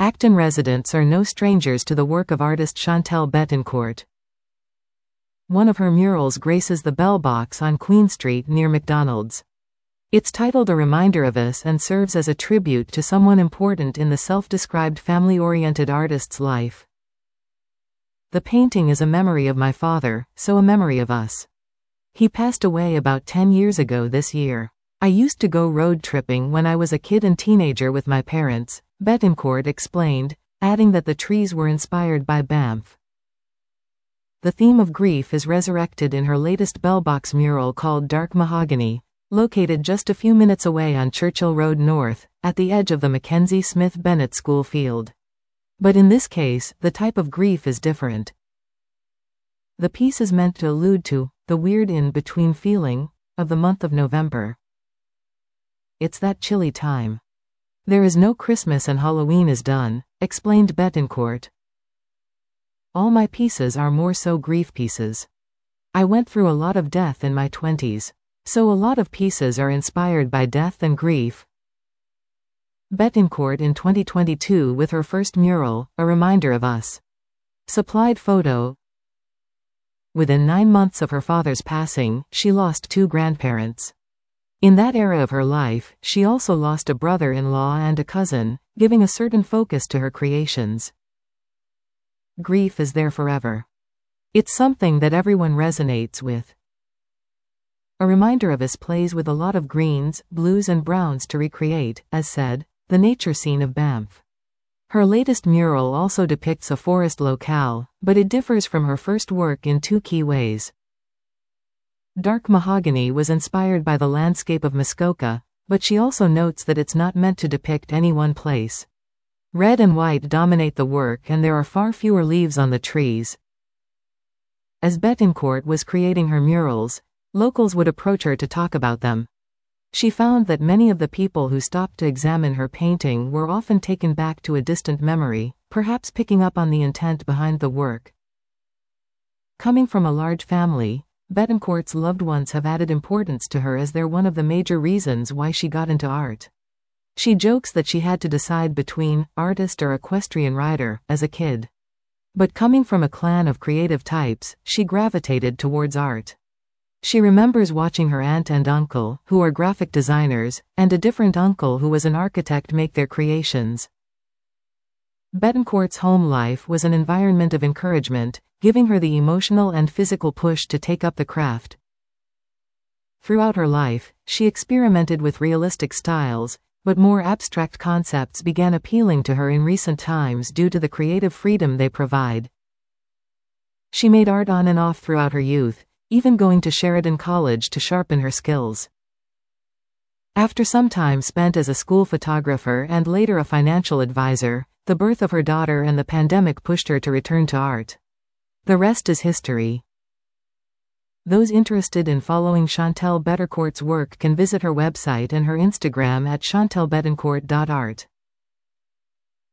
Acton residents are no strangers to the work of artist Chantal Betancourt. One of her murals graces the Bell Box on Queen Street near McDonald's. It's titled A Reminder of Us and serves as a tribute to someone important in the self-described family-oriented artist's life. The painting is a memory of my father, so a memory of us. He passed away about 10 years ago this year. I used to go road tripping when I was a kid and teenager with my parents, Betancourt explained, adding that the trees were inspired by Banff. The theme of grief is resurrected in her latest Bell Box mural called Dark Mahogany, located just a few minutes away on Churchill Road North, at the edge of the Mackenzie Smith Bennett School field. But in this case, the type of grief is different. The piece is meant to allude to the weird in-between feeling of the month of November. It's that chilly time. There is no Christmas and Halloween is done, explained Betancourt. All my pieces are more so grief pieces. I went through a lot of death in my 20s, so a lot of pieces are inspired by death and grief. Betancourt in 2022 with her first mural, A Reminder of Us. Supplied photo. Within 9 months of her father's passing, she lost 2 grandparents. In that era of her life, she also lost a brother-in-law and a cousin, giving a certain focus to her creations. Grief is there forever. It's something that everyone resonates with. A Reminder of Us plays with a lot of greens, blues and browns to recreate, as said, the nature scene of Banff. Her latest mural also depicts a forest locale, but it differs from her first work in 2 key ways. Dark Mahogany was inspired by the landscape of Muskoka, but she also notes that it's not meant to depict any one place. Red and white dominate the work and there are far fewer leaves on the trees. As Betancourt was creating her murals, locals would approach her to talk about them. She found that many of the people who stopped to examine her painting were often taken back to a distant memory, perhaps picking up on the intent behind the work. Coming from a large family, Betancourt's loved ones have added importance to her as they're one of the major reasons why she got into art. She jokes that she had to decide between artist or equestrian rider as a kid. But coming from a clan of creative types, she gravitated towards art. She remembers watching her aunt and uncle, who are graphic designers, and a different uncle who was an architect make their creations. Betancourt's home life was an environment of encouragement, giving her the emotional and physical push to take up the craft. Throughout her life, she experimented with realistic styles, but more abstract concepts began appealing to her in recent times due to the creative freedom they provide. She made art on and off throughout her youth, even going to Sheridan College to sharpen her skills. After some time spent as a school photographer and later a financial advisor, the birth of her daughter and the pandemic pushed her to return to art. The rest is history. Those interested in following Chantal Betancourt's work can visit her website and her Instagram at chantalbetancourt.art.